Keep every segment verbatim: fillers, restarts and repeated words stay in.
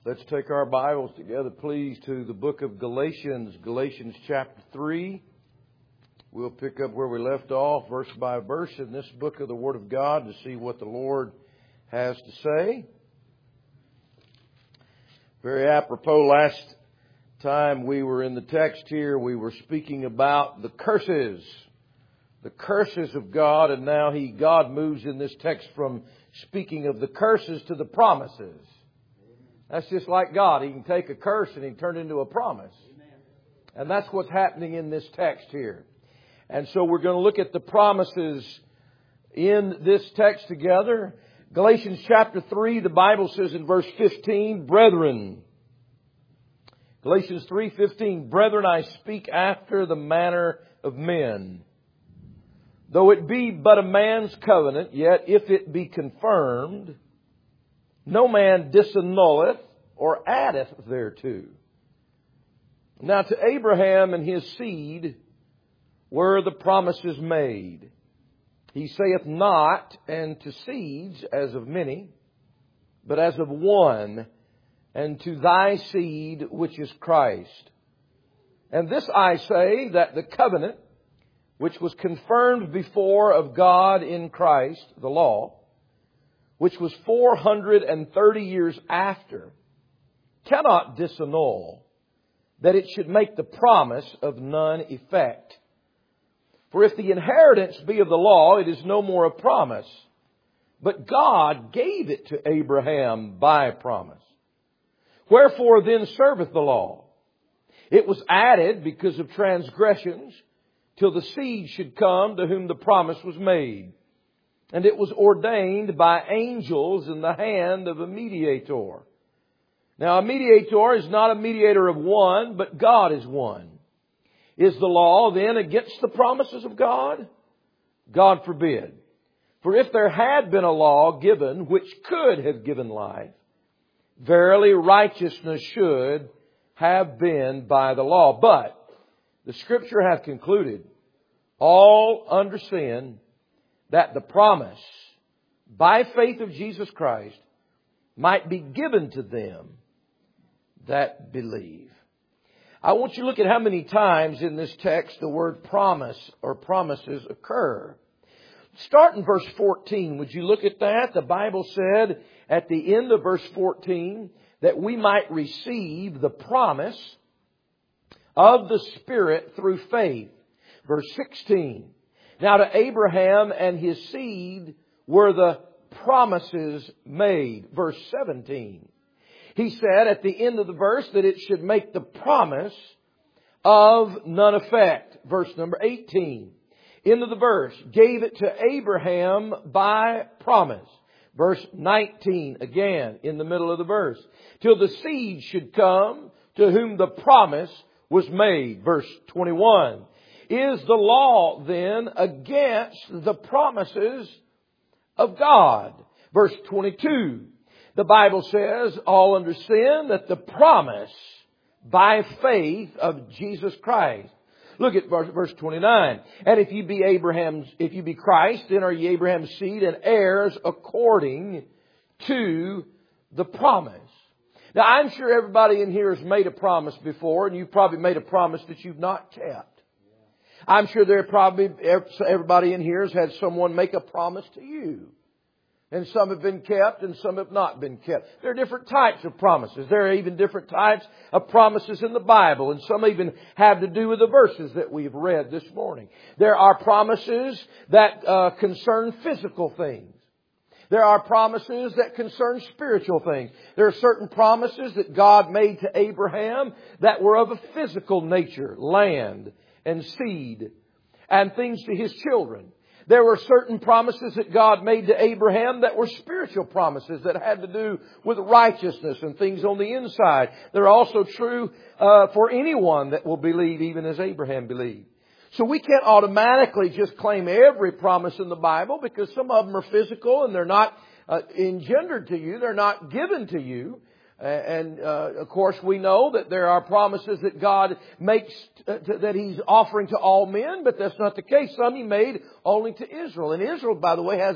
Let's take our Bibles together, please, to the book of Galatians, Galatians chapter three. We'll pick up where we left off, verse by verse, in this book of the Word of God to see what the Lord has to say. Very apropos, last time we were in the text here, we were speaking about the curses, the curses of God, and now He, God moves in this text from speaking of the curses to the promises. That's just like God. He can take a curse and He can turn it into a promise. And that's what's happening in this text here. And so we're going to look at the promises in this text together. Galatians chapter three, the Bible says in verse fifteen, Brethren. Galatians three fifteen, Brethren, I speak after the manner of men. Though it be but a man's covenant, yet if it be confirmed, no man disannulleth or addeth thereto. Now to Abraham and his seed were the promises made. He saith not, and to seeds as of many, but as of one, and to thy seed which is Christ. And this I say, that the covenant which was confirmed before of God in Christ, the law, which was four hundred thirty years after, cannot disannul, that it should make the promise of none effect. For if the inheritance be of the law, it is no more a promise. But God gave it to Abraham by promise. Wherefore then serveth the law? It was added because of transgressions, till the seed should come to whom the promise was made. And it was ordained by angels in the hand of a mediator. Now a mediator is not a mediator of one, but God is one. Is the law then against the promises of God? God forbid. For if there had been a law given which could have given life, verily righteousness should have been by the law. But the Scripture hath concluded all under sin, that the promise by faith of Jesus Christ might be given to them that believe. I want you to look at how many times in this text the word promise or promises occur. Start in verse fourteen. Would you look at that? The Bible said at the end of verse fourteen that we might receive the promise of the Spirit through faith. Verse sixteen. Now to Abraham and his seed were the promises made. Verse seventeen. He said at the end of the verse that it should make the promise of none effect. Verse number eighteen. End of the verse. Gave it to Abraham by promise. Verse nineteen. Again in the middle of the verse. Till the seed should come to whom the promise was made. Verse twenty-one. Is the law then against the promises of God? Verse twenty-two. The Bible says, all under sin, that the promise by faith of Jesus Christ. Look at verse twenty-nine. And if you be Abraham's, if you be Christ, then are ye Abraham's seed and heirs according to the promise. Now I'm sure everybody in here has made a promise before, and you've probably made a promise that you've not kept. I'm sure there probably, everybody in here has had someone make a promise to you. And some have been kept and some have not been kept. There are different types of promises. There are even different types of promises in the Bible. And some even have to do with the verses that we've read this morning. There are promises that uh, concern physical things. There are promises that concern spiritual things. There are certain promises that God made to Abraham that were of a physical nature, land and seed, and things to his children. There were certain promises that God made to Abraham that were spiritual promises that had to do with righteousness and things on the inside. They're also true uh, for anyone that will believe, even as Abraham believed. So we can't automatically just claim every promise in the Bible, because some of them are physical and they're not uh, engendered to you. They're not given to you. And, uh, of course, we know that there are promises that God makes, uh, to, that He's offering to all men, but that's not the case. Some He made only to Israel. And Israel, by the way, has a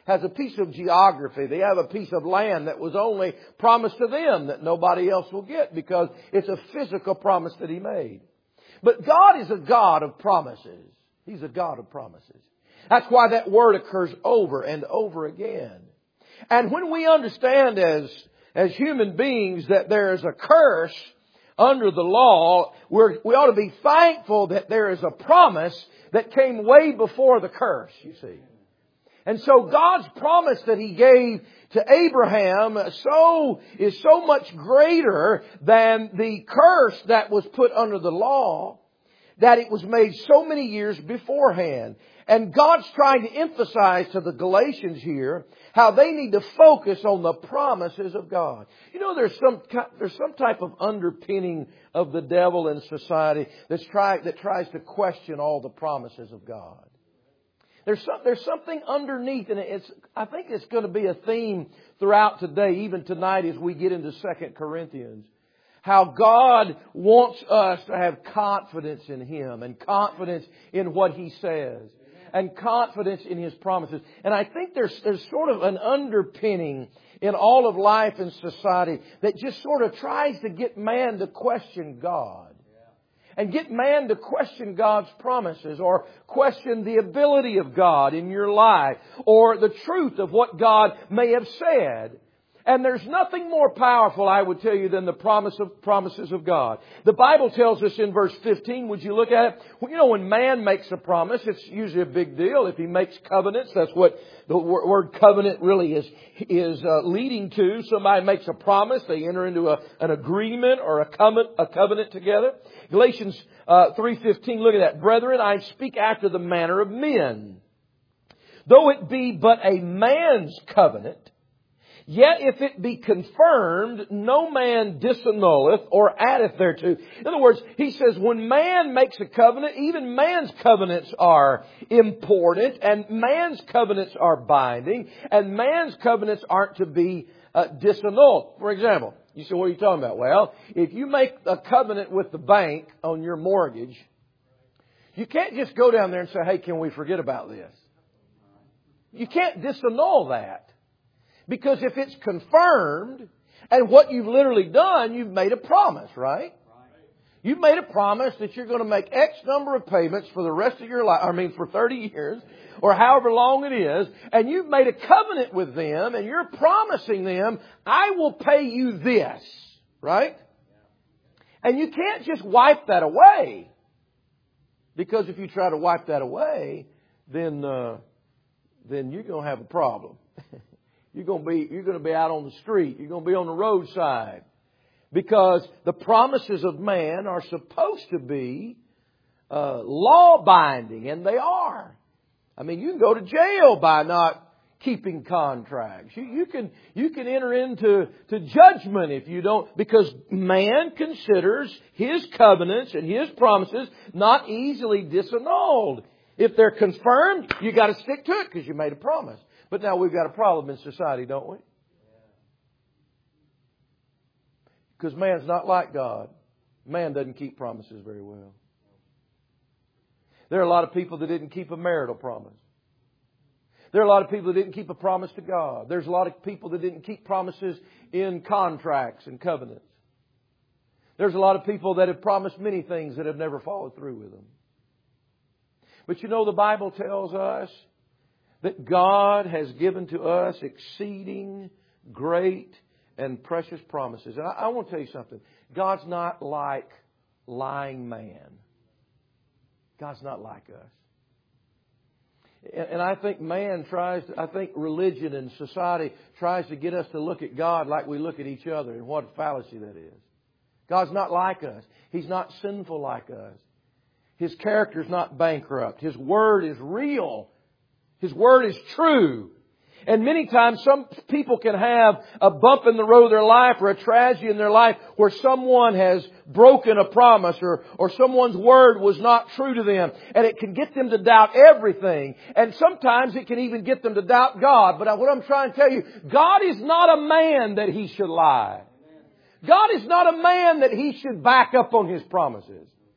has a piece of geography. They have a piece of land that was only promised to them that nobody else will get because it's a physical promise that He made. But God is a God of promises. He's a God of promises. That's why that word occurs over and over again. And when we understand as, as human beings that there is a curse under the law, we're, we ought to be thankful that there is a promise that came way before the curse, you see. And so God's promise that He gave to Abraham so is so much greater than the curse that was put under the law, that it was made so many years beforehand. And God's trying to emphasize to the Galatians here how they need to focus on the promises of God. You know, there's some there's some type of underpinning of the devil in society that's try, that tries to question all the promises of God. There's some, there's something underneath, and it's I think it's going to be a theme throughout today, even tonight as we get into Second Corinthians. How God wants us to have confidence in Him and confidence in what He says and confidence in His promises. And I think there's there's sort of an underpinning in all of life and society that just sort of tries to get man to question God. And get man to question God's promises or question the ability of God in your life or the truth of what God may have said. And there's nothing more powerful, I would tell you, than the promise of promises of God. The Bible tells us in verse fifteen, would you look at it? Well, you know, when man makes a promise, it's usually a big deal. If he makes covenants, that's what the word covenant really is, is uh, leading to. Somebody makes a promise, they enter into a, an agreement or a covenant, a covenant together. Galatians uh, three fifteen, look at that. Brethren, I speak after the manner of men. Though it be but a man's covenant, yet if it be confirmed, no man disannulleth or addeth thereto. In other words, he says when man makes a covenant, even man's covenants are important and man's covenants are binding and man's covenants aren't to be uh, disannulled. For example, you say, what are you talking about? Well, if you make a covenant with the bank on your mortgage, you can't just go down there and say, hey, can we forget about this? You can't disannul that. Because if it's confirmed, and what you've literally done, you've made a promise, right? You've made a promise that you're going to make X number of payments for the rest of your life, I mean for thirty years, or however long it is, and you've made a covenant with them, and you're promising them, I will pay you this, right? And you can't just wipe that away. Because if you try to wipe that away, then, uh, then you're going to have a problem. You're going to be, you're going to be out on the street. You're going to be on the roadside. Because the promises of man are supposed to be uh, law-binding, and they are. I mean, you can go to jail by not keeping contracts. You, you can you can enter into to judgment if you don't, because man considers his covenants and his promises not easily disannulled. If they're confirmed, you got to stick to it because you made a promise. But now we've got a problem in society, don't we? Because man's not like God. Man doesn't keep promises very well. There are a lot of people that didn't keep a marital promise. There are a lot of people that didn't keep a promise to God. There's a lot of people that didn't keep promises in contracts and covenants. There's a lot of people that have promised many things that have never followed through with them. But you know, the Bible tells us that God has given to us exceeding great and precious promises. And I, I want to tell you something. God's not like lying man. God's not like us. And, and I think man tries to, I think religion and society tries to get us to look at God like we look at each other. And what a fallacy that is. God's not like us. He's not sinful like us. His character is not bankrupt. His word is real. His word is true. And many times some people can have a bump in the road of their life or a tragedy in their life where someone has broken a promise or, or someone's word was not true to them. And it can get them to doubt everything. And sometimes it can even get them to doubt God. But what I'm trying to tell you, God is not a man that He should lie. God is not a man that He should back up on His promises.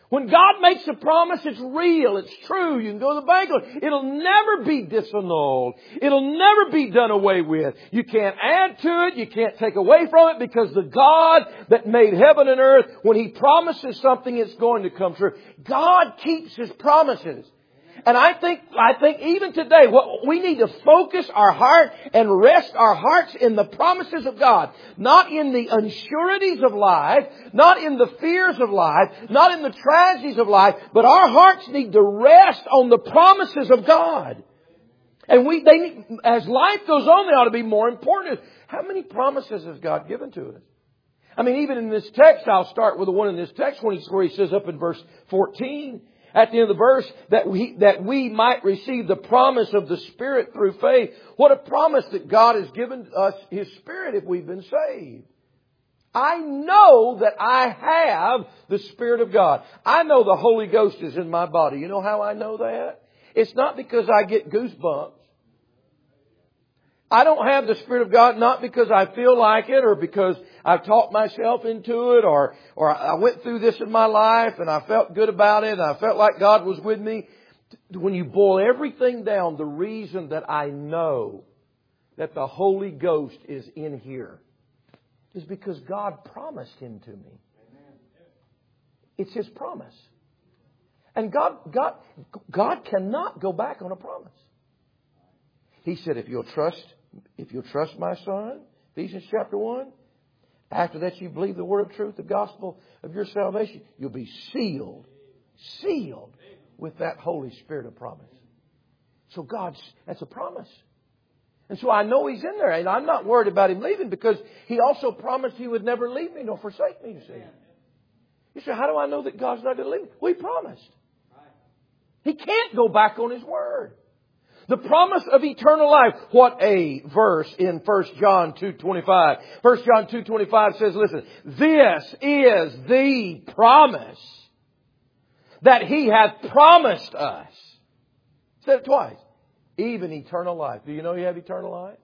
When God makes a promise, it's real, it's true. You can go to the bank. It'll never be disannulled. It'll never be done away with. You can't add to it. You can't take away from it, because the God that made heaven and earth, when He promises something, it's going to come true. God keeps His promises. And I think, I think even today, what we need to focus our heart and rest our hearts in the promises of God. Not in the unsureties of life, not in the fears of life, not in the tragedies of life, but our hearts need to rest on the promises of God. And we, they need, as life goes on, they ought to be more important. How many promises has God given to us? I mean, even in this text, I'll start with the one in this text when he, where he says up in verse fourteen, at the end of the verse, that we, that we might receive the promise of the Spirit through faith. What a promise that God has given us His Spirit if we've been saved. I know that I have the Spirit of God. I know the Holy Ghost is in my body. You know how I know that? It's not because I get goosebumps. I don't have the Spirit of God not because I feel like it, or because I've talked myself into it, or or I went through this in my life and I felt good about it and I felt like God was with me. When you boil everything down, the reason that I know that the Holy Ghost is in here is because God promised Him to me. It's His promise. And God, God, God cannot go back on a promise. He said, if you'll trust, if you'll trust my Son, Ephesians chapter one, after that you believe the word of truth, the gospel of your salvation, you'll be sealed, sealed with that Holy Spirit of promise. So God's, that's a promise. And so I know He's in there, and I'm not worried about Him leaving, because He also promised He would never leave me nor forsake me, you see. You say, how do I know that God's not going to leave me? Well, He promised. He can't go back on His word. The promise of eternal life. What a verse in First John two twenty-five. First John two twenty-five says, listen, this is the promise that He hath promised us. Said it twice. Even eternal life. Do you know you have eternal life?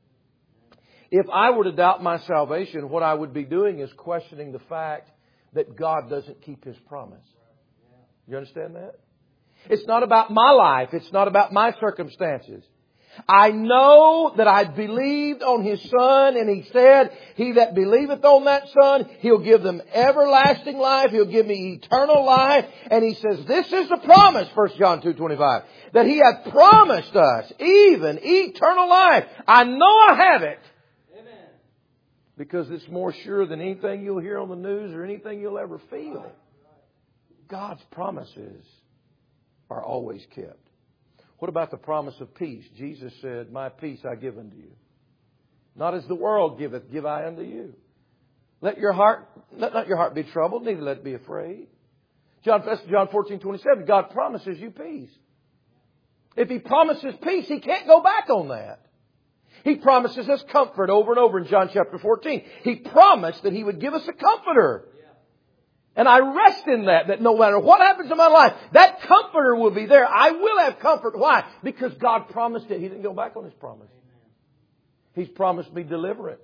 If I were to doubt my salvation, what I would be doing is questioning the fact that God doesn't keep His promise. You understand that? It's not about my life. It's not about my circumstances. I know that I believed on His Son, and He said, he that believeth on that Son, He'll give them everlasting life. He'll give me eternal life. And He says, this is the promise, First John two twenty-five, that He hath promised us even eternal life. I know I have it. Amen. Because it's more sure than anything you'll hear on the news or anything you'll ever feel. God's promises are always kept. What about the promise of peace? Jesus said, my peace I give unto you. Not as the world giveth, give I unto you. Let your heart, let not your heart be troubled, neither let it be afraid. John, John fourteen twenty-seven, God promises you peace. If He promises peace, He can't go back on that. He promises us comfort over and over in John chapter fourteen. He promised that He would give us a comforter. And I rest in that, that no matter what happens in my life, that comforter will be there. I will have comfort. Why? Because God promised it. He didn't go back on His promise. He's promised me deliverance.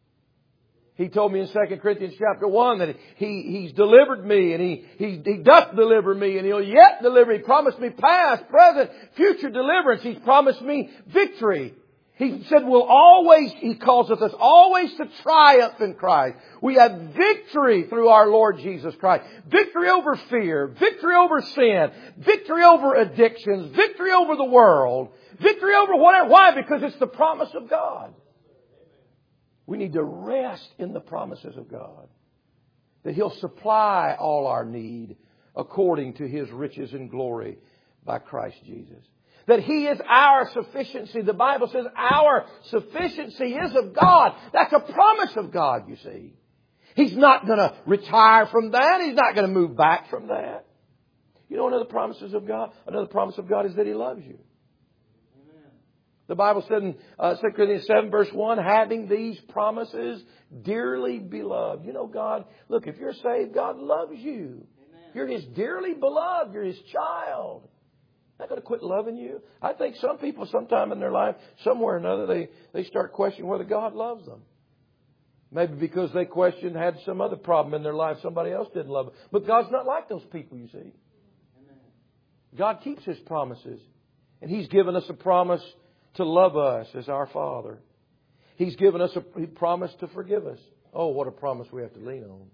He told me in Second Corinthians chapter one that he, He's delivered me, and he, he, he doth deliver me, and He'll yet deliver. He promised me past, present, future deliverance. He's promised me victory. He said we'll always, He calls us always to triumph in Christ. We have victory through our Lord Jesus Christ. Victory over fear. Victory over sin. Victory over addictions. Victory over the world. Victory over whatever. Why? Because it's the promise of God. We need to rest in the promises of God. That He'll supply all our need according to His riches and glory by Christ Jesus. That He is our sufficiency. The Bible says our sufficiency is of God. That's a promise of God, you see. He's not going to retire from that. He's not going to move back from that. You know another promises of God? Another promise of God is that He loves you. Amen. The Bible said in uh, Second Corinthians seven verse one, having these promises, dearly beloved. You know God, look, if you're saved, God loves you. Amen. You're His dearly beloved. You're His child. Not going to quit loving you. I think some people sometime in their life, somewhere or another, they, they start questioning whether God loves them. Maybe because they questioned, had some other problem in their life. Somebody else didn't love them. But God's not like those people, you see. God keeps His promises. And He's given us a promise to love us as our Father. He's given us a promise to forgive us. Oh, what a promise we have to lean on.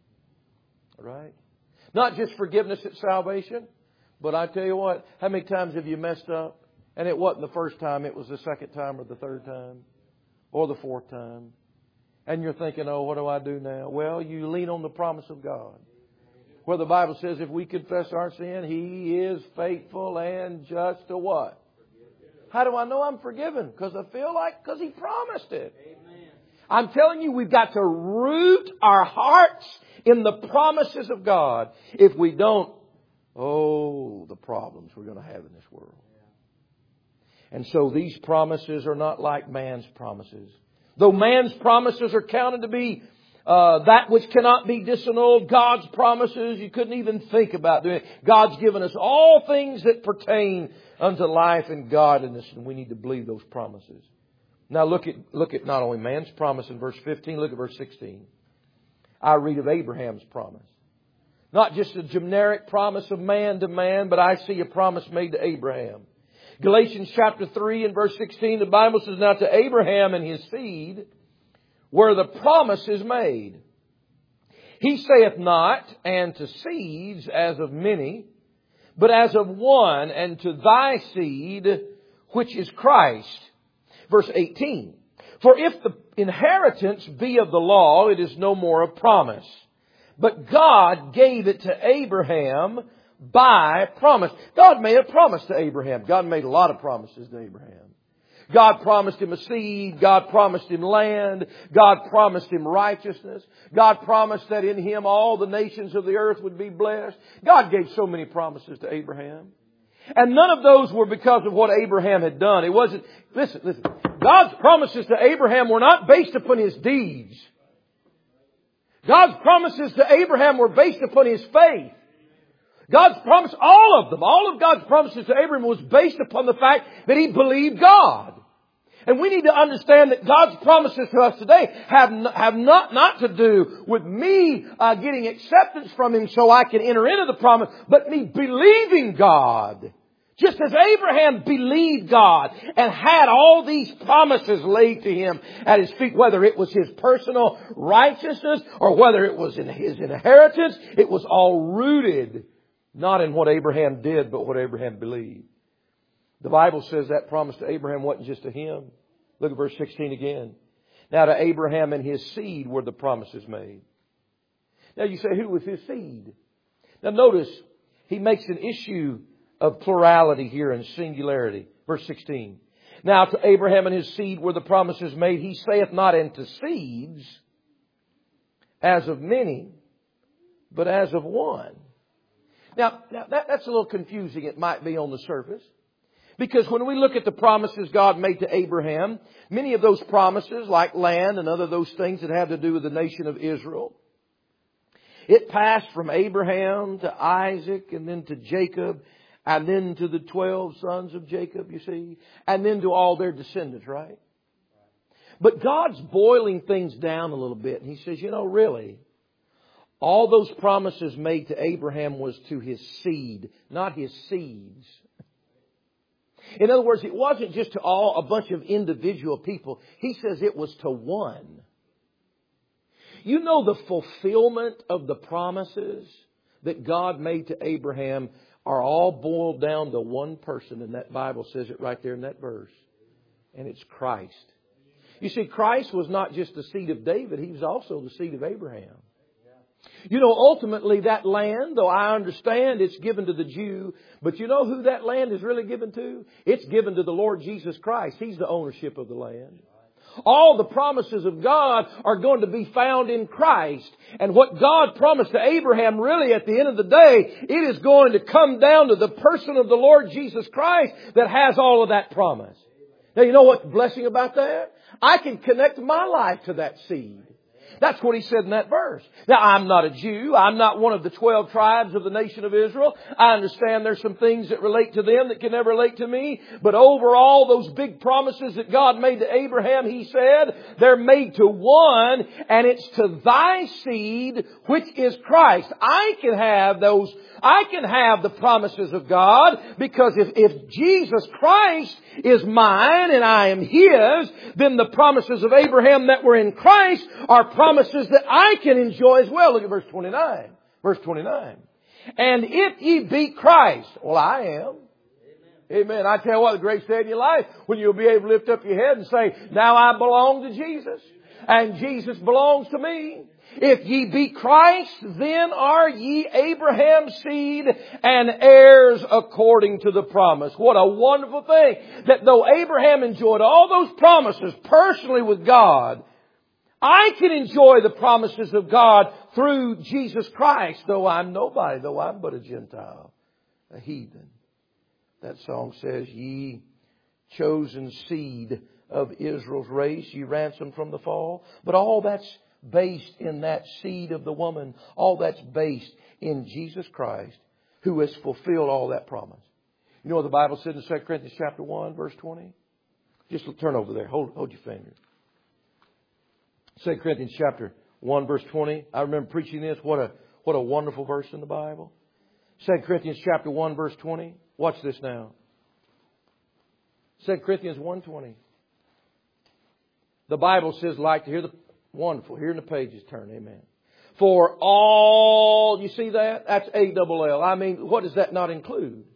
Right? Not just forgiveness at salvation. But I tell you what, how many times have you messed up? And it wasn't the first time, it was the second time or the third time. Or the fourth time. And you're thinking, oh, what do I do now? Well, you lean on the promise of God. Where the Bible says if we confess our sin, He is faithful and just to what? How do I know I'm forgiven? Because I feel like, because He promised it. Amen. I'm telling you, we've got to root our hearts in the promises of God. If we don't, oh, the problems we're going to have in this world. And so these promises are not like man's promises. Though man's promises are counted to be uh, that which cannot be disannulled, God's promises you couldn't even think about doing it. God's given us all things that pertain unto life and godliness, and we need to believe those promises. Now look at look at not only man's promise in verse fifteen, look at verse sixteen. I read of Abraham's promise. Not just a generic promise of man to man, but I see a promise made to Abraham. Galatians chapter three and verse sixteen, the Bible says, now to Abraham and his seed were the promises made. He saith not, and to seeds as of many, but as of one, and to thy seed, which is Christ. Verse eighteen, for if the inheritance be of the law, it is no more of promise. But God gave it to Abraham by promise. God made a promise to Abraham. God made a lot of promises to Abraham. God promised him a seed. God promised him land. God promised him righteousness. God promised that in him all the nations of the earth would be blessed. God gave so many promises to Abraham. And none of those were because of what Abraham had done. It wasn't, listen, listen. God's promises to Abraham were not based upon his deeds. God's promises to Abraham were based upon his faith. God's promise, all of them, all of God's promises to Abraham was based upon the fact that he believed God. And we need to understand that God's promises to us today have have not, not to do with me uh, getting acceptance from Him so I can enter into the promise, but me believing God. Just as Abraham believed God and had all these promises laid to him at his feet, whether it was his personal righteousness or whether it was in his inheritance, it was all rooted not in what Abraham did, but what Abraham believed. The Bible says that promise to Abraham wasn't just to him. Look at verse sixteen again. Now to Abraham and his seed were the promises made. Now you say, who was his seed? Now notice, he makes an issue of plurality here and singularity. Verse sixteen. Now to Abraham and his seed were the promises made. He saith not unto seeds as of many, but as of one. Now, now that, that's a little confusing, it might be on the surface. Because when we look at the promises God made to Abraham, many of those promises, like land and other those things that have to do with the nation of Israel, it passed from Abraham to Isaac and then to Jacob and then to the twelve sons of Jacob, you see, and then to all their descendants, right? But God's boiling things down a little bit. And He says, you know, really, all those promises made to Abraham was to his seed, not his seeds. In other words, it wasn't just to all a bunch of individual people. He says it was to one. You know, the fulfillment of the promises that God made to Abraham are all boiled down to one person. And that Bible says it right there in that verse. And it's Christ. You see, Christ was not just the seed of David. He was also the seed of Abraham. You know, ultimately that land, though I understand it's given to the Jew, but you know who that land is really given to? It's given to the Lord Jesus Christ. He's the ownership of the land. All the promises of God are going to be found in Christ. And what God promised to Abraham, really at the end of the day, it is going to come down to the person of the Lord Jesus Christ that has all of that promise. Now you know what's the blessing about that? I can connect my life to that seed. That's what he said in that verse. Now, I'm not a Jew. I'm not one of the twelve tribes of the nation of Israel. I understand there's some things that relate to them that can never relate to me. But overall, those big promises that God made to Abraham, He said, they're made to one, and it's to thy seed, which is Christ. I can have those, I can have the promises of God, because if, if Jesus Christ is mine and I am His, then the promises of Abraham that were in Christ are promises that I can enjoy as well. Look at verse twenty-nine. Verse twenty-nine. And if ye be Christ, well, I am. Amen. Amen. I tell you what, the greatest day in your life, when you'll be able to lift up your head and say, now I belong to Jesus, and Jesus belongs to me. If ye be Christ, then are ye Abraham's seed and heirs according to the promise. What a wonderful thing. That though Abraham enjoyed all those promises personally with God, I can enjoy the promises of God through Jesus Christ, though I'm nobody, though I'm but a Gentile, a heathen. That song says, ye chosen seed of Israel's race, ye ransomed from the fall. But all that's based in that seed of the woman. All that's based in Jesus Christ, who has fulfilled all that promise. You know what the Bible said in Second Corinthians chapter one, verse twenty? Just turn over there. Hold, hold your finger. Second Corinthians chapter one, verse twenty. I remember preaching this. What a, what a wonderful verse in the Bible. Second Corinthians chapter one, verse twenty. Watch this now. Second Corinthians one twenty. The Bible says, like to hear the wonderful. Here in the pages turn. Amen. For all, you see that? That's A double L. I mean, what does that not include?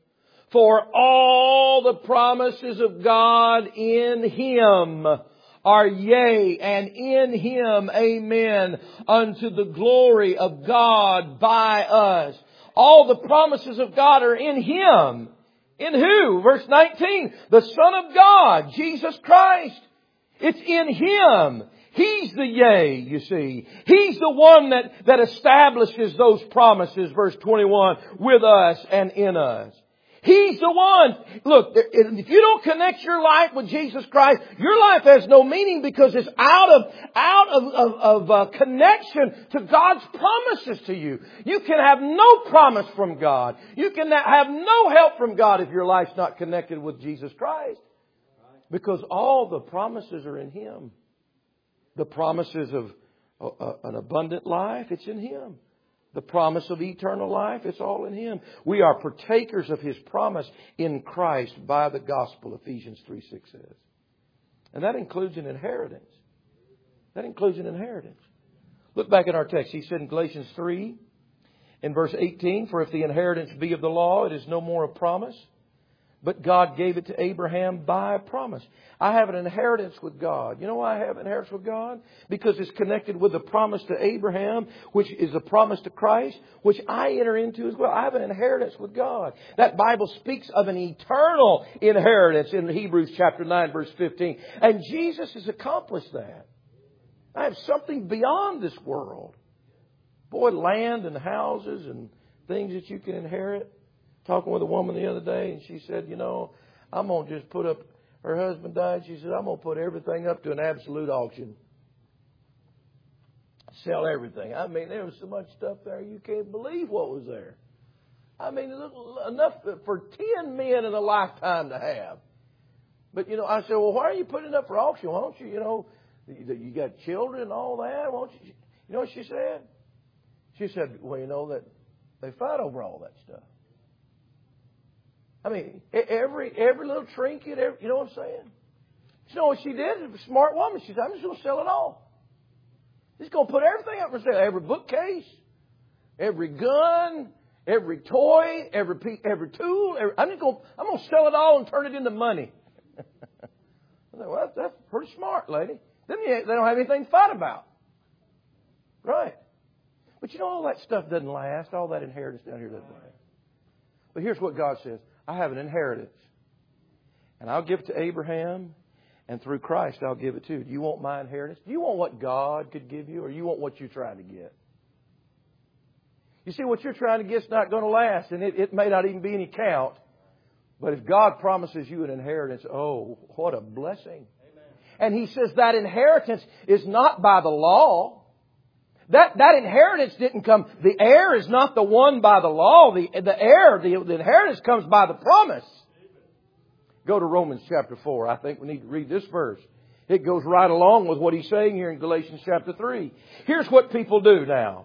For all the promises of God in Him are yea, and in Him, amen, unto the glory of God by us. All the promises of God are in Him. In who? Verse nineteen. The Son of God, Jesus Christ. It's in Him. He's the yea, you see. He's the one that, that establishes those promises, verse twenty-one, with us and in us. He's the one. Look, if you don't connect your life with Jesus Christ, your life has no meaning, because it's out of, out of, of, of uh, connection to God's promises to you. You can have no promise from God. You can have no help from God if your life's not connected with Jesus Christ. Because all the promises are in Him. The promises of uh, an abundant life, it's in Him. The promise of eternal life, it's all in Him. We are partakers of His promise in Christ by the gospel, Ephesians three six says. And that includes an inheritance. That includes an inheritance. Look back at our text. He said in Galatians three, in verse eighteen, for if the inheritance be of the law, it is no more a promise, but God gave it to Abraham by promise. I have an inheritance with God. You know why I have an inheritance with God? Because it's connected with the promise to Abraham, which is a promise to Christ, which I enter into as well. I have an inheritance with God. That Bible speaks of an eternal inheritance in Hebrews chapter nine, verse fifteen. And Jesus has accomplished that. I have something beyond this world. Boy, land and houses and things that you can inherit. Talking with a woman the other day, and she said, you know, I'm going to just put up, her husband died. She said, I'm going to put everything up to an absolute auction. Sell everything. I mean, there was so much stuff there, you can't believe what was there. I mean, enough for ten men in a lifetime to have. But, you know, I said, well, why are you putting it up for auction? Why don't you, you know, you got children and all that. Why don't you, you know what she said? She said, well, you know, that they fight over all that stuff. I mean, every every little trinket, every, you know what I'm saying? You know what she did? She's a smart woman. She said, I'm just going to sell it all. She's going to put everything up for sale. Every bookcase, every gun, every toy, every every tool. Every, I'm just going. I'm going to sell it all and turn it into money. I said, well, that's, that's pretty smart, lady. Then they don't have anything to fight about, right? But you know, all that stuff doesn't last. All that inheritance down here doesn't last. But here's what God says. I have an inheritance. And I'll give it to Abraham. And through Christ, I'll give it to you. Do you want my inheritance? Do you want what God could give you? Or you want what you're trying to get? You see, what you're trying to get is not going to last. And it, it may not even be any count. But if God promises you an inheritance, oh, what a blessing. Amen. And He says that inheritance is not by the law. That, that inheritance didn't come, the heir is not the one by the law. The, the heir, the, the inheritance comes by the promise. Go to Romans chapter four. I think we need to read this verse. It goes right along with what he's saying here in Galatians chapter three. Here's what people do now.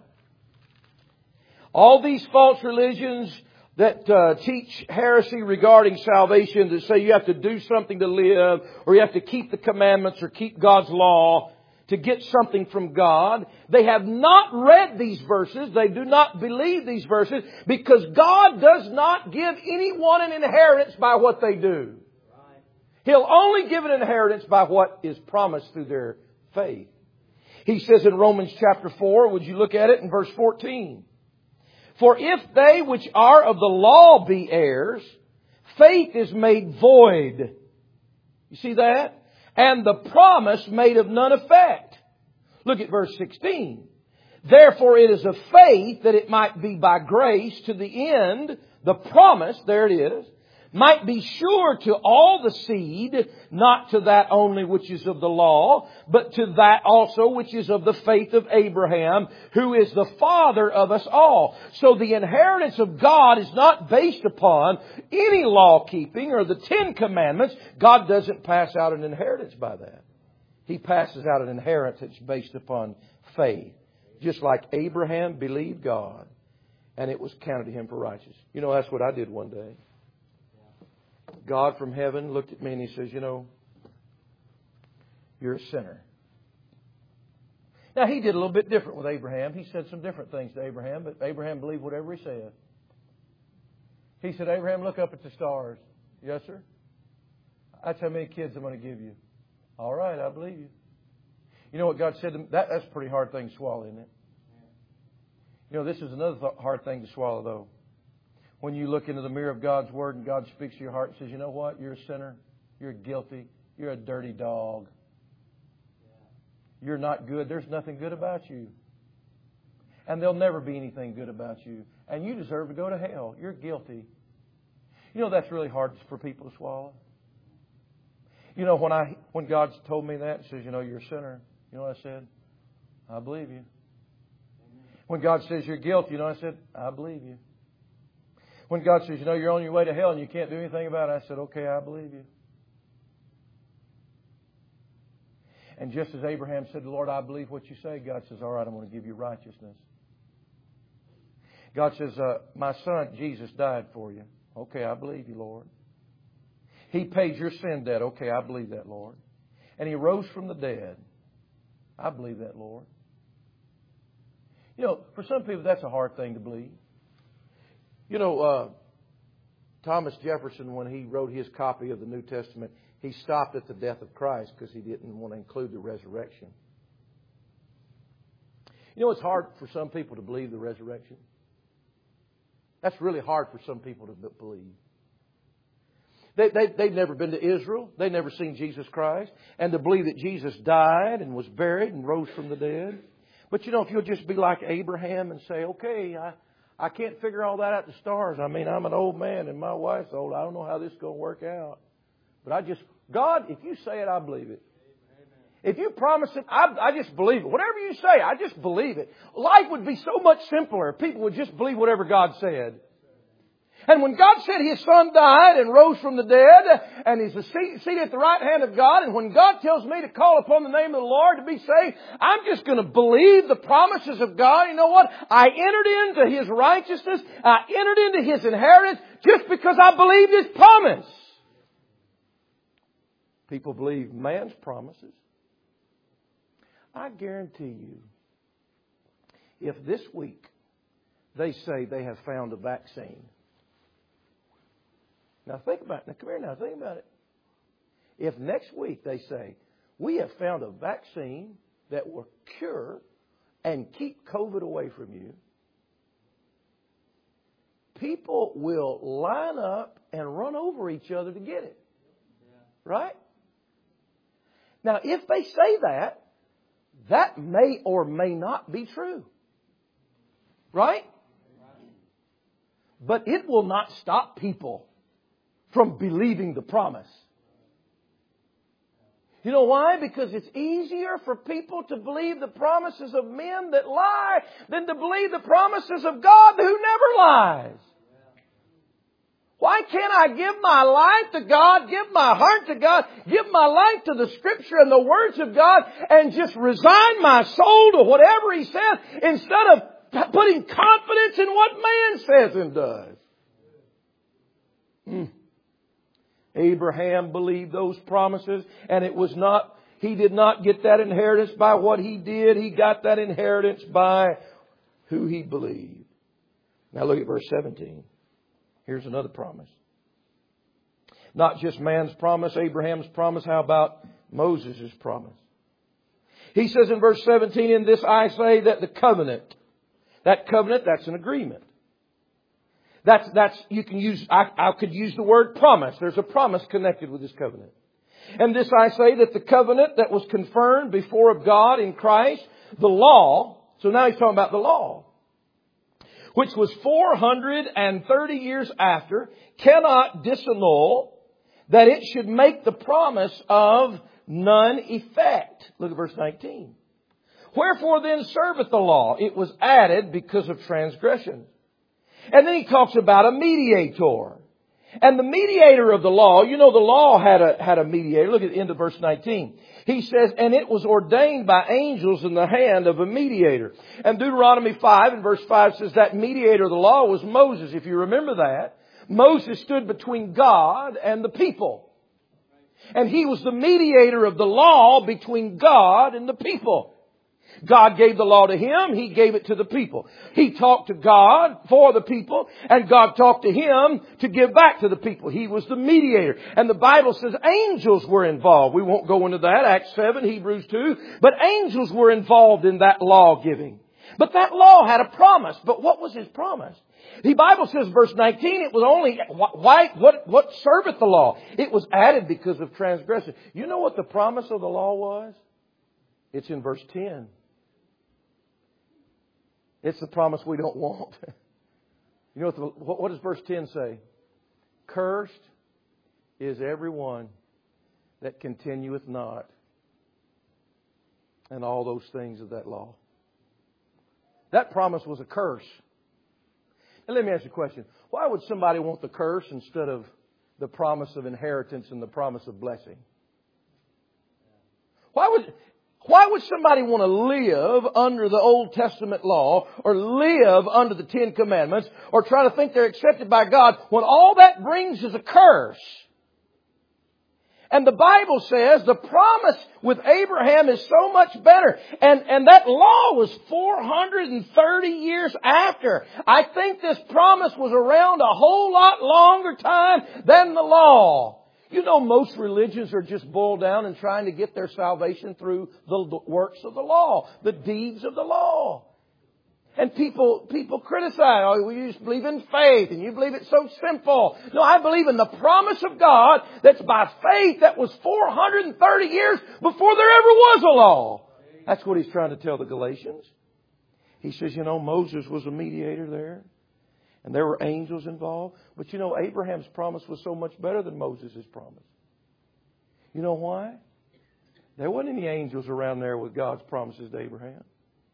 All these false religions that uh, teach heresy regarding salvation, that say you have to do something to live, or you have to keep the commandments or keep God's law to get something from God. They have not read these verses. They do not believe these verses because God does not give anyone an inheritance by what they do. He'll only give an inheritance by what is promised through their faith. He says in Romans chapter four, would you look at it in verse fourteen? For if they which are of the law be heirs, faith is made void. You see that? And the promise made of none effect. Look at verse sixteen. Therefore it is of faith that it might be by grace to the end, the promise, there it is, might be sure to all the seed, not to that only which is of the law, but to that also which is of the faith of Abraham, who is the father of us all. So the inheritance of God is not based upon any law keeping or the Ten Commandments. God doesn't pass out an inheritance by that. He passes out an inheritance based upon faith. Just like Abraham believed God, and it was counted to him for righteousness. You know, that's what I did one day. God from heaven looked at me and He says, you know, you're a sinner. Now, He did a little bit different with Abraham. He said some different things to Abraham, but Abraham believed whatever He said. He said, Abraham, look up at the stars. Yes, sir? That's how many kids I'm going to give you. All right, I believe you. You know what God said to him? That, that's a pretty hard thing to swallow, isn't it? You know, this is another th- hard thing to swallow, though. When you look into the mirror of God's Word and God speaks to your heart and says, you know what? You're a sinner. You're guilty. You're a dirty dog. You're not good. There's nothing good about you. And there'll never be anything good about you. And you deserve to go to hell. You're guilty. You know, that's really hard for people to swallow. You know, when I when God told me that, He says, you know, you're a sinner. You know what I said? I believe you. When God says you're guilty, you know what I said? I believe you. When God says, you know, you're on your way to hell and you can't do anything about it, I said, okay, I believe you. And just as Abraham said, Lord, I believe what you say, God says, all right, I'm going to give you righteousness. God says, uh, my son, Jesus, died for you. Okay, I believe you, Lord. He paid your sin debt. Okay, I believe that, Lord. And He rose from the dead. I believe that, Lord. You know, for some people, that's a hard thing to believe. You know, uh, Thomas Jefferson, when he wrote his copy of the New Testament, he stopped at the death of Christ because he didn't want to include the resurrection. You know, it's hard for some people to believe the resurrection. That's really hard for some people to believe. They, they, they've never been to Israel. They've never seen Jesus Christ. And to believe that Jesus died and was buried and rose from the dead. But, you know, if you'll just be like Abraham and say, okay, I... I can't figure all that out in the stars. I mean, I'm an old man and my wife's old. I don't know how this is going to work out. But I just, God, if you say it, I believe it. If you promise it, I, I just believe it. Whatever you say, I just believe it. Life would be so much simpler if people would just believe whatever God said. And when God said His Son died and rose from the dead and He's seated at the right hand of God, and when God tells me to call upon the name of the Lord to be saved, I'm just going to believe the promises of God. You know what? I entered into His righteousness. I entered into His inheritance just because I believed His promise. People believe man's promises. I guarantee you, if this week they say they have found a vaccine. Now think about it. Now come here now. Think about it. If next week they say, we have found a vaccine that will cure and keep COVID away from you, people will line up and run over each other to get it. Right? Now, if they say that, that may or may not be true. Right? But it will not stop people from believing the promise. You know why? Because it's easier for people to believe the promises of men that lie than to believe the promises of God who never lies. Why can't I give my life to God, give my heart to God, give my life to the Scripture and the words of God, and just resign my soul to whatever He says instead of putting confidence in what man says and does? Mm. Abraham believed those promises, and it was not, he did not get that inheritance by what he did. He got that inheritance by who he believed. Now look at verse seventeen. Here's another promise. Not just man's promise, Abraham's promise. How about Moses' promise? He says in verse seventeen, in this I say that the covenant, that covenant, that's an agreement. That's, that's, you can use, I, I could use the word promise. There's a promise connected with this covenant. And this I say that the covenant that was confirmed before of God in Christ, the law, so now he's talking about the law, which was four hundred thirty years after, cannot disannul that it should make the promise of none effect. Look at verse nineteen. Wherefore then serveth the law? It was added because of transgression. And then he talks about a mediator. And the mediator of the law, you know the law had a, had a mediator. Look at the end of verse nineteen. He says, and it was ordained by angels in the hand of a mediator. And Deuteronomy five and verse five says that mediator of the law was Moses. If you remember that, Moses stood between God and the people. And he was the mediator of the law between God and the people. God gave the law to him. He gave it to the people. He talked to God for the people, and God talked to him to give back to the people. He was the mediator. And the Bible says angels were involved. We won't go into that. Acts seven, Hebrews two. But angels were involved in that law giving. But that law had a promise. But what was his promise? The Bible says, verse nineteen, it was only, why, what, what serveth the law? It was added because of transgression. You know what the promise of the law was? It's in verse ten. It's the promise we don't want. You know what, the, what, what does verse ten say? Cursed is everyone that continueth not. And all those things of that law. That promise was a curse. And let me ask you a question. Why would somebody want the curse instead of the promise of inheritance and the promise of blessing? Why would... Why would somebody want to live under the Old Testament law or live under the Ten Commandments or try to think they're accepted by God when all that brings is a curse? And the Bible says the promise with Abraham is so much better. And, and that law was four hundred thirty years after. I think this promise was around a whole lot longer time than the law. You know, most religions are just boiled down and trying to get their salvation through the works of the law, the deeds of the law. And people, people criticize, oh, you just believe in faith and you believe it's so simple. No, I believe in the promise of God that's by faith that was four hundred thirty years before there ever was a law. That's what he's trying to tell the Galatians. He says, you know, Moses was a mediator there. And there were angels involved. But you know, Abraham's promise was so much better than Moses' promise. You know why? There wasn't any angels around there with God's promises to Abraham.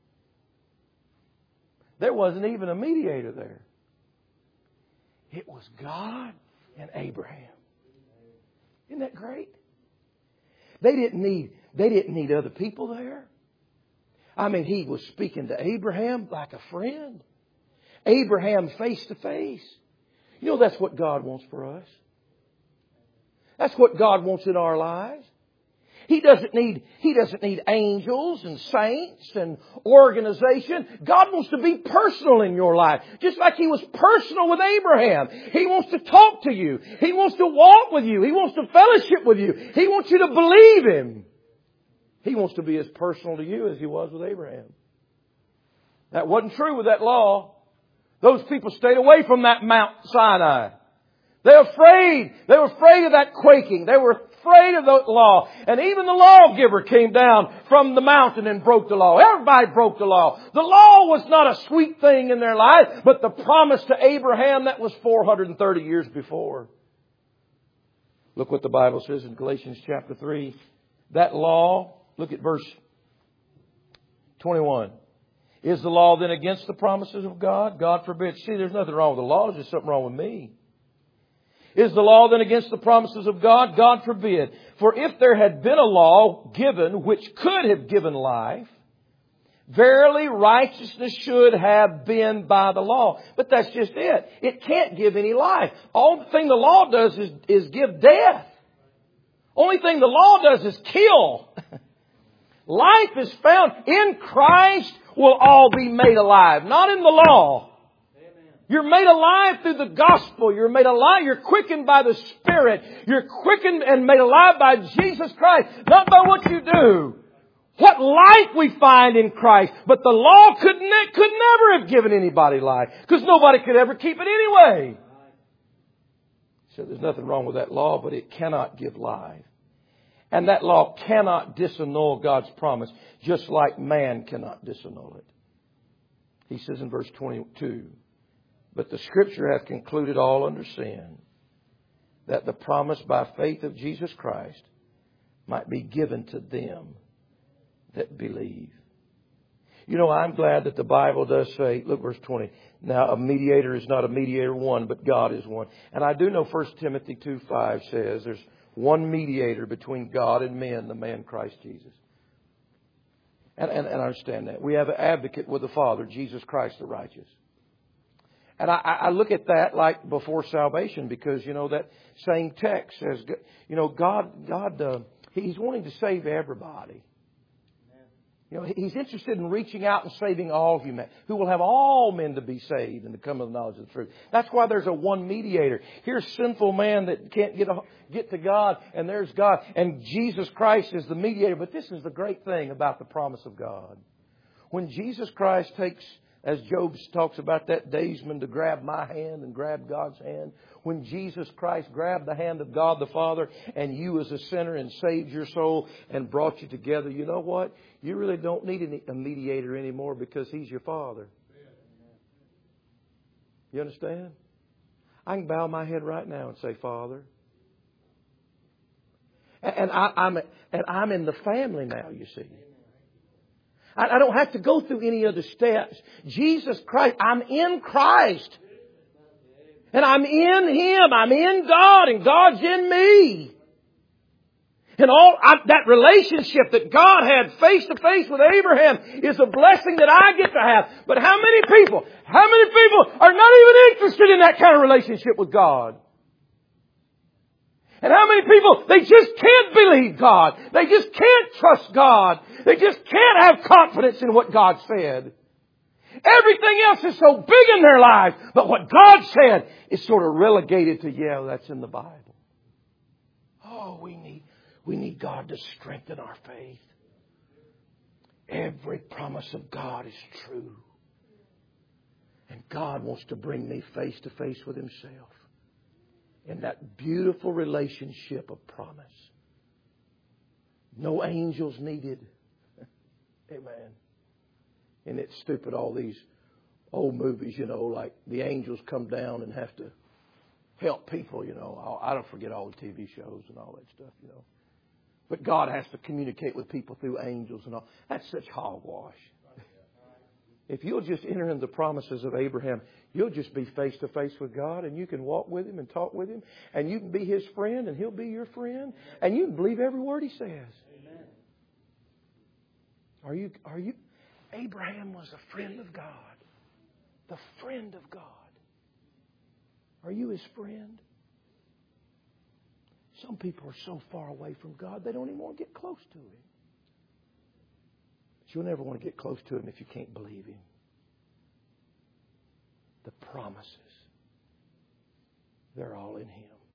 There wasn't even a mediator there. It was God and Abraham. Isn't that great? They didn't need, they didn't need other people there. I mean, he was speaking to Abraham like a friend. Abraham face to face. You know, that's what God wants for us. That's what God wants in our lives. He doesn't need, He doesn't need angels and saints and organization. God wants to be personal in your life. Just like He was personal with Abraham. He wants to talk to you. He wants to walk with you. He wants to fellowship with you. He wants you to believe Him. He wants to be as personal to you as He was with Abraham. That wasn't true with that law. Those people stayed away from that Mount Sinai. They were afraid. They were afraid of that quaking. They were afraid of the law. And even the lawgiver came down from the mountain and broke the law. Everybody broke the law. The law was not a sweet thing in their life, but the promise to Abraham that was four hundred thirty years before. Look what the Bible says in Galatians chapter three that law, look at verse twenty-one. Is the law then against the promises of God? God forbid. See, there's nothing wrong with the law. There's just something wrong with me. Is the law then against the promises of God? God forbid. For if there had been a law given which could have given life, verily righteousness should have been by the law. But that's just it. It can't give any life. All the thing the law does is, is give death. Only thing the law does is kill. Life is found in Christ, will all be made alive. Not in the law. You're made alive through the gospel. You're made alive. You're quickened by the Spirit. You're quickened and made alive by Jesus Christ. Not by what you do. What life we find in Christ. But the law could, ne- could never have given anybody life. Because nobody could ever keep it anyway. So there's nothing wrong with that law, but it cannot give life. And that law cannot disannul God's promise, just like man cannot disannul it. He says in verse twenty-two, but the Scripture hath concluded all under sin, that the promise by faith of Jesus Christ might be given to them that believe. You know, I'm glad that the Bible does say, look verse twenty, now a mediator is not a mediator one, but God is one. And I do know First Timothy two five says there's one mediator between God and men, the man Christ Jesus. And, and, and I understand that. We have an advocate with the Father, Jesus Christ the righteous. And I, I look at that like before salvation because, you know, that same text says, you know, God, God, uh, He's wanting to save everybody. You know, He's interested in reaching out and saving all humanity, who will have all men to be saved and to come to the knowledge of the truth. That's why there's a one mediator. Here's sinful man that can't get a, get to God, and there's God. And Jesus Christ is the mediator. But this is the great thing about the promise of God. When Jesus Christ takes, as Job talks about that daysman, to grab my hand and grab God's hand. When Jesus Christ grabbed the hand of God the Father and you as a sinner and saved your soul and brought you together, you know what? You really don't need a mediator anymore because He's your Father. You understand? I can bow my head right now and say, Father. And, I, I'm, and I'm in the family now, you see. I don't have to go through any other steps. Jesus Christ, I'm in Christ. And I'm in Him. I'm in God and God's in me. And all I, that relationship that God had face to face with Abraham is a blessing that I get to have. But how many people, how many people are not even interested in that kind of relationship with God? And how many people, they just can't believe God. They just can't trust God. They just can't have confidence in what God said. Everything else is so big in their lives. But what God said is sort of relegated to, yeah, that's in the Bible. Oh, we need, we need God to strengthen our faith. Every promise of God is true. And God wants to bring me face to face with Himself. In that beautiful relationship of promise. No angels needed. Amen. And it's stupid, all these old movies, you know, like the angels come down and have to help people, you know. I don't forget all the T V shows and all that stuff, you know. But God has to communicate with people through angels and all. That's such hogwash. If you'll just enter into the promises of Abraham, you'll just be face to face with God and you can walk with Him and talk with Him and you can be His friend and He'll be your friend and you can believe every word He says. Amen. Are you, are you, Abraham was a friend of God. The friend of God. Are you His friend? Some people are so far away from God they don't even want to get close to Him. You'll never want to get close to Him if you can't believe Him. The promises, they're all in Him.